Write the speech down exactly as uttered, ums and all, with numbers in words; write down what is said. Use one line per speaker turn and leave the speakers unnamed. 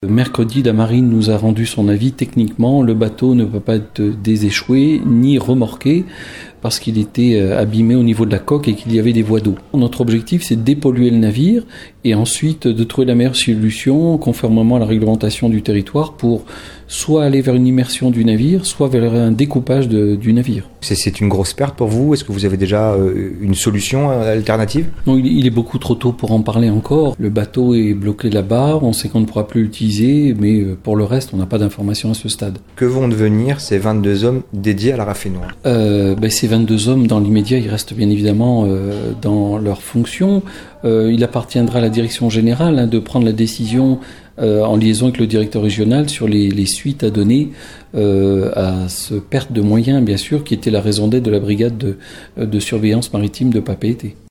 Mercredi, la marine nous a rendu son avis. Techniquement, le bateau ne peut pas être déséchoué ni remorqué parce qu'il était abîmé au niveau de la coque et qu'il y avait des voies d'eau. Notre objectif, c'est de dépolluer le navire et ensuite de trouver la meilleure solution conformément à la réglementation du territoire pour soit aller vers une immersion du navire, soit vers un découpage de, du navire.
C'est, c'est une grosse perte pour vous? Est-ce que vous avez déjà euh, une solution alternative?
Non, il, il est beaucoup trop tôt pour en parler encore. Le bateau est bloqué là-bas, on sait qu'on ne pourra plus l'utiliser, mais pour le reste, on n'a pas d'informations à ce stade.
Que vont devenir ces vingt-deux hommes dédiés à la raffinoire?
euh, ben, Ces vingt-deux hommes, dans l'immédiat, ils restent bien évidemment euh, dans leurs fonctions. Euh, il appartiendra à la direction générale hein, de prendre la décision euh, en liaison avec le directeur régional sur les, les suites à donner euh, à ce perte de moyens, bien sûr, qui était la raison d'être de la brigade de, de surveillance maritime de Papeete.